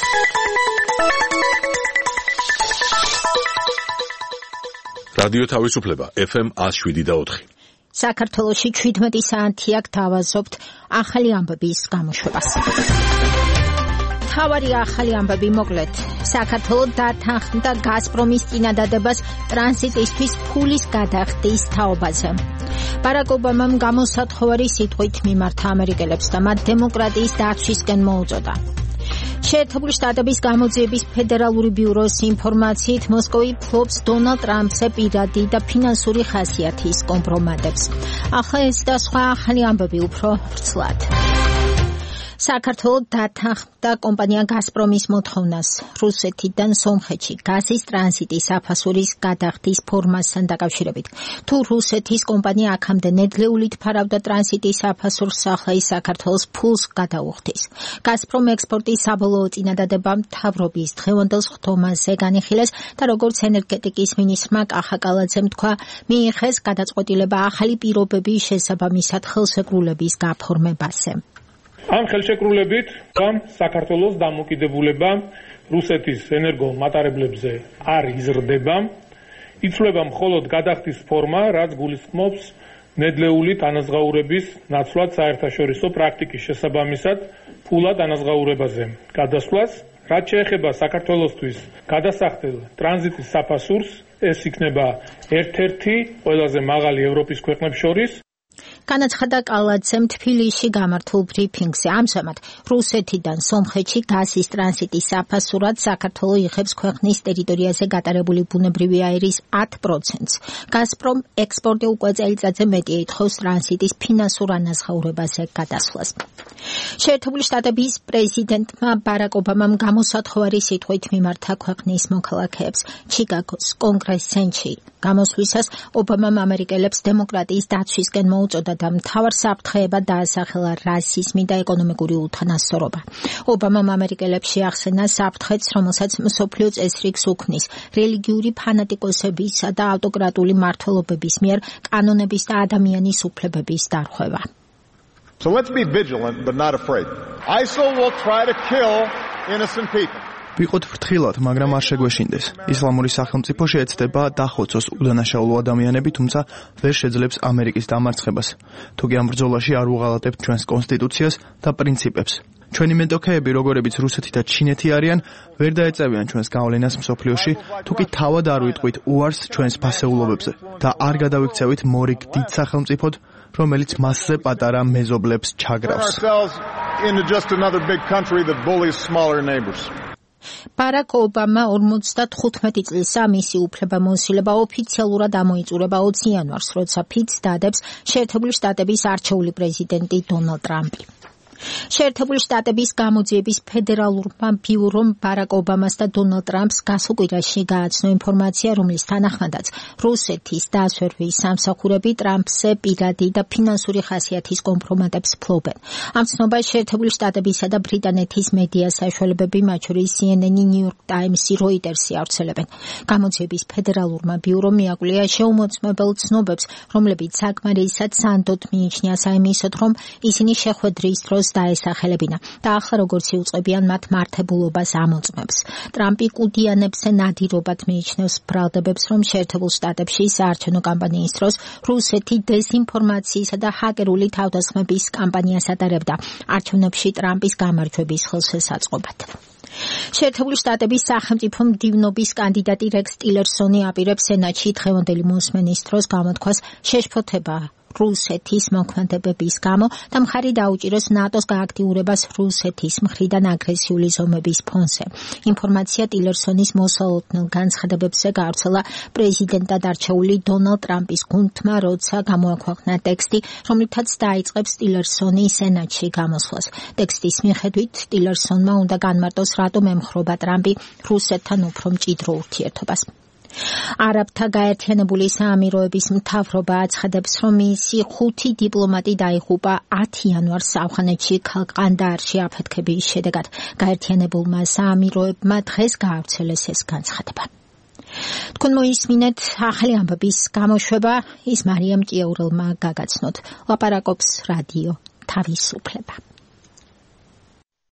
რადიო თავისუფლება FM 107.4. საქართველოში 17 საათია გთავაზობთ ახალი ამბების გამოშვებას. თავარი ახალი ამბები მოკლედ. საქართველოს დათანხმდა გაზპრომის წინადადებას ტრანზიტისთვის ფულის გადახდის თაობაზე. ბარაკ ობამამ გამოსათხოვარი სიტყვით მიმართა ამერიკელებს და მათ დემოკრატიის დაცვისკენ მოუწოდა. შეერთებული შტატების გამოძიების ფედერალური ბიუროს ინფორმაციით მოსკოვი ფლობს დონალდ ტრამპზე პირადი და ფინანსური ხასიათის კომპრომატებს. ახლა ეს და სხვა ახალი ამბები უფრო ვრცლად. საქართველოს დათანხმდა კომპანია გაზპრომის მოთხოვნას რუსეთიდან სომხეთში გაზის ტრანზიტის საფასურის გადახდის ფორმასთან დაკავშირებით. თუ რუსეთის კომპანია აქამდე ნედლეულით ფარავდა ტრანზიტის საფასურს, ახლა ის საქართველოს ფულს გადაუხდის. გაზპრომ ექსპორტის საბოლოო წინადადება მთავრობის დღევანდელ ხდომაზე განიხილეს და როგორც ენერგეტიკის მინისტრმა კახა კალაძემ თქვა, მიიღეს გადაწყვეტილება ახალი პირობების შესაბამისად ხელშეკრულების გაფორმებაზე. ამ ხელშეკრულებით საქართველოს დამოკიდებულება რუსეთის ენერგომატარებლებზე არ იზრდება, იცვლება მხოლოდ გადახდის ფორმა, რაც გულისხმობს ნედლეული თანაზღაურების ნაცვლად საერთაშორისო პრაქტიკის შესაბამისად ფულად ანაზღაურებაზე გადასვლას, რაც შეეხება საქართველოსთვის გადასახდელ ტრანზიტის საფასურს, ეს იქნება ერთ-ერთი ყველაზე მაღალი ევროპის ქვეყნებს შორის. განაცხადა კალაძემ თბილისში გამართულ ბრიფინგზე. ამჟამად რუსეთიდან სომხეთში გაზის ტრანზიტის საფასურად საქართველო იღებს ქვეყნის ტერიტორიაზე გატარებული ბუნებრივი აირის 10%-ს. გაზპრომ ექსპორტი უკვე წელიწადზე მეტია ითხოვს ტრანზიტის ფინანსურ ანაზღაურებაზე გადასვლას. შეერთებული შტატების პრეზიდენტმა ბარაკ ობამამ გამოსათხოვარი სიტყვით მიმართა ქვეყნის მოქალაქეებს ჩიკაგოს კონგრეს-ცენტრში. გამოსვლისას ობამამ ამერიკელებს დემოკრატიის დაცვისკენ მოუწოდა და მთავარ საფრთხეებად დაასახელა რასიზმი და ეკონომიკური უთანასწორობა. ობამამ ამერიკელებს შეახსენა საფრთხეც, რომელსაც მსოფლიო წესრიგს უქმნის რელიგიური ფანატიკოსებისა და ავტოკრატული მმართველობების მიერ კანონების და ადამიანის უფლებების დარღვევა. So let's be vigilant but not afraid. ISIL will try to kill innocent people. ვიყოთ ფრთხილად, მაგრამ არ შეგვეშინდეს. ისლამური სახელმწიფო შეეცდება დახოცოს უდანაშაულო ადამიანები, თუმცა ვერ შეძლებს ამერიკის დამარცხებას. თუკი ამ ბრძოლაში არ უღალატებთ ჩვენს კონსტიტუციას და პრინციპებს. ჩვენი მეტოქეები, როგორებიც რუსეთი და ჩინეთი არიან, ვერ დაეწევიან ჩვენს გავლენას მსოფლიოში, თუკი თავად არ ვიტყვით უარს ჩვენს ფასეულობებზე და არ გადავიქცევით მორიგ დიდ სახელმწიფოდ, რომელიც მასზე პატარა მეზობლებს ჩაგრავს. ბარაკ ობამა 55 წლისა მისი უფლებამოსილება ოფიციალურად ამოიწურება 20 იანვარს, როცა ფიცს დადებს შეერთებული შტატების არჩეული პრეზიდენტი დონალდ ტრამპი. შეერთებული შტატების გამოძიების ფედერალურმა ბიურომ ბარაკ ობამას და დონალდ ტრამპს გასულ კვირაში გააცნო ინფორმაცია, რომლის თანახმადაც რუსეთის დასვერვის სამსახურები ტრამპზე პირადი და ფინანსური ხასიათის კომპრომატებს ფლობენ. ამ ცნობას შეერთებული შტატებისა და ბრიტანეთის მედია საშუალებები, მათ შორის CNN, New York Times, Reuters-ი ავრცელებენ. გამოძიების ფედერალურმა ბიურომ მიაკვლია შეუმოწმებელ ცნობებს, რომლებიც საკმარისად სანდოდ მიიჩნია საიმისოდ, რომ ისინი შეხვედრის დროს დაესახელებინა და ახლა როგორც იუწყებიან მათ მართებულობას ამოწმებს. ტრამპი კუდიანებზე ნადირობად მიიჩნევს ბრალდებებს, რომ შეერთებულ შტატებში საარჩევნო კამპანიის დროს რუსეთი დეზინფორმაციისა და ჰაკერული თავდასხმების კამპანიას ატარებდა არჩევნებში ტრამპის გამარჯვების ხელშესაწყობად. შეერთებული შტატების სახელმწიფო მდივნობის კანდიდატი რექს ტილერსონი აპირებს სენატში დღევანდელი მოსმენის დროს გამოთქვას შეშფოთება რუსეთის მოქმედებების გამო და მხარი დაუჭიროს ნატოს გააქტიურებას რუსეთის მხრიდან აგრესიული ზომების ფონზე. ინფორმაცია ტილერსონის მოსალოდნელ განცხადებებზე გავრცელა პრეზიდენტად არჩეული დონალდ ტრამპის გუნდმა, როცა გამოაქვეყნა ტექსტი, რომლითაც დაიწყებს ტილერსონი სენატში გამოსვლას. ტექსტის მიხედვით ტილერსონმა უნდა განმარტოს, რატომ ემხრობა ტრამპი რუსეთთან უფრო მჭიდრო ურთიერთობას. არაბთა გაერთიანებული საამიროების მთავრობა აცხადებს, რომ მისი 5 დიპლომატი დაიღუპა 10 იანვარს ავღანეთში ყანდაარში აფეთქების შედეგად. გაერთიანებულმა საამიროებმა დღეს გაავრცელეს ეს განცხადება. თქვენ მოისმინეთ ახალი ამბების გამოშვება, ის მარიამ ჭიაურელმა გაგაცნოთ. ლაპარაკობს რადიო თავისუფლება.